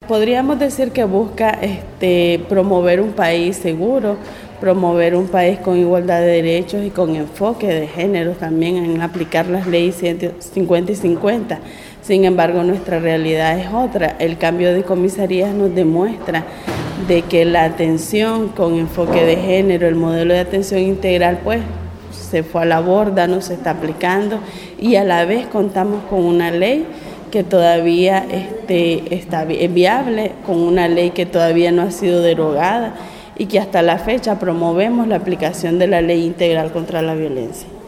podríamos decir que busca promover un país seguro, promover un país con igualdad de derechos y con enfoque de género también en aplicar las leyes 50 y 50. Sin embargo, nuestra realidad es otra. El cambio de comisarías nos demuestra de que la atención con enfoque de género, el modelo de atención integral, pues se fue a la borda, no se está aplicando, y a la vez contamos con una ley que todavía es viable, con una ley que todavía no ha sido derogada y que hasta la fecha promovemos la aplicación de la ley integral contra la violencia.